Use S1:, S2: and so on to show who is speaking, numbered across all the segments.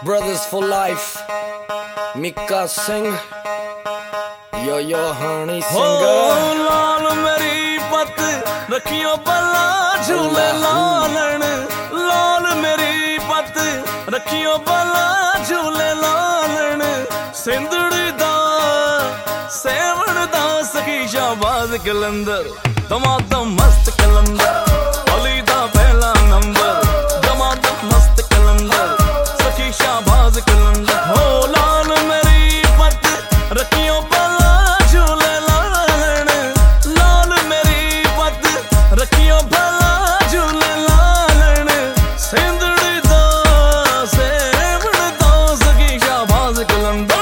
S1: brothers for life, Mika Singh, yo honey singer.
S2: लाल मेरी पत रखियो बला झूले लालन, लाल मेरी पत रखियो बला झूले लालन, सिंधड़ी दा सेवण दा सखी शाहबाज कलंदर, दमादम मस्त कलंदर, अली दा पहला नंबर, दमादम मस्त कलंदर, सखी शाहबाज कलंदर। हो लाल मेरी पत रखियो बला झूले लालन, लाल मेरी पत रखियो भला झूले लालन, सिंधड़ी दा सेवण दा सखी शाहबाज कलंदर,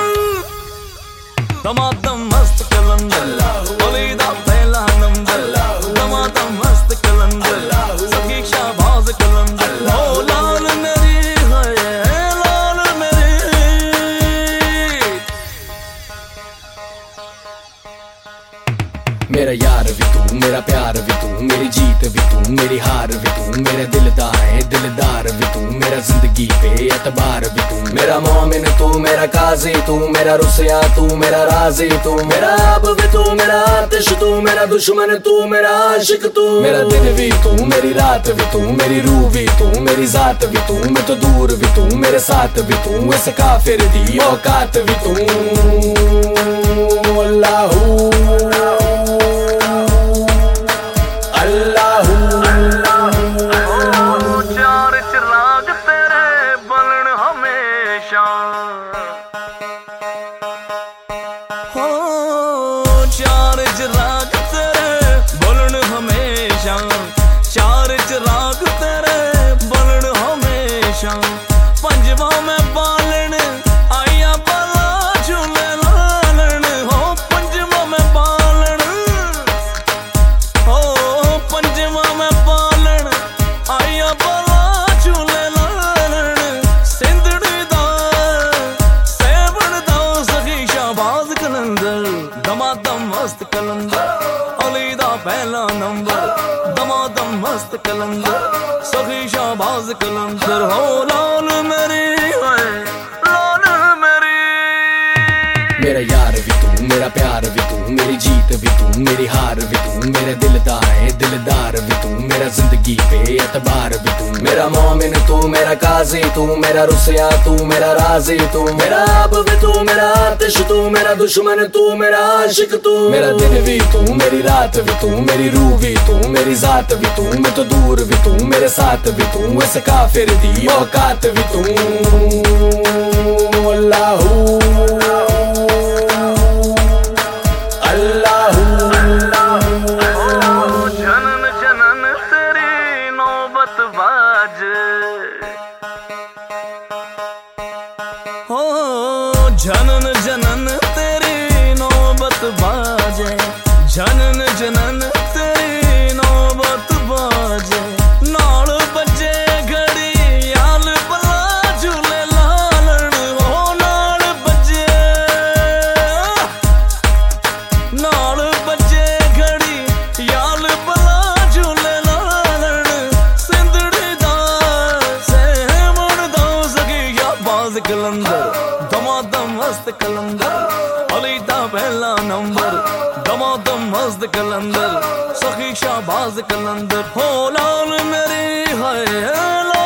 S2: दमादम मस्त कलंदर, अली दा पहला नंबर, दमादम मस्त कलंदर, सखी शाहबाज कलंदर। हो लाल मेरी है लाल मेरी,
S1: मेरा यार भी तू, मेरा प्यार भी तू, मेरी जीत भी तू, मेरी हार भी तू, मेरा दिलदार है दिलदार भी तू, मेरा जिंदगी पे एतबार भी तू, मेरा मोमिन तू, मेरा काजी तू, मेरा रुसया तू, मेरा राजी तू, मेरा अब भी तू, मेरा आतिश तू, मेरा दुश्मन तू, मेरा आशिक तू, मेरा दिन भी तू, मेरी रात भी तू, मेरी रूह भी तू, मेरी जात भी तू, मैं तो दूर भी तू, मेरे साथ भी तू, ऐसे काफिर दी औकात भी तू। अल्लाहू
S2: चार चिराग तेरे बलन हमेशा, हो चार चिराग तेरे बलन हमेशा, चार चिराग तेरे बलन हमेशा, पंजवा में बालन आया बला झूले लालन, हो पंजवा में बालन, हो पंजवा में बालन आया बला झूले लालन, सिंधड़ी दा सेवण दा सखी शाहबाज कलंदर, दमादम मस्त कलंदर, अली दा पहला नंबर, दमादम मस्त कलंदर, सखी शाहबाज कलंदर। हो लाल मेरी है लाल मेरी,
S1: मेरा यार भी तू, मेरा प्यार भी तू, मेरी जीत भी तू, मेरी हार भी तू, मेरा दिलदार है दिलदार भी तू, मेरा जिंदगी पे एतबार भी तू, मेरा मोमिन तू, मेरा काजी तू, मेरा रुसया तू, मेरा राजी तू, मेरा अब भी तू, मेरा आतिश तू, मेरा दुश्मन तू, मेरा आशिक तू, मेरा दिन भी तू, मेरी रात भी तू, मेरी रूह भी तू, मेरी जात भी तू, मैं तो दूर भी तू, मेरे साथ भी तू, ऐसे काफिर दी औकात भी तू। अल्लाहू
S2: जनन जनन तेरी नौबत बाज, हो जनन जनन तेरी नौबत बाजे, जनन जनन तेरी नौबत बाजे, नाल बजे घड़ी याल बला झूले लालन, हो नाल बजे घड़ी याल बला झूले लालन, सिंधड़ी दा सेवण दा सखी शाहबाज कलंदर, दमादम मस्त कलंदर, अली दा पहला नंबर, दमादम मस्त कलंदर, सखी शाहबाज कलंदर। हो लाल मेरी है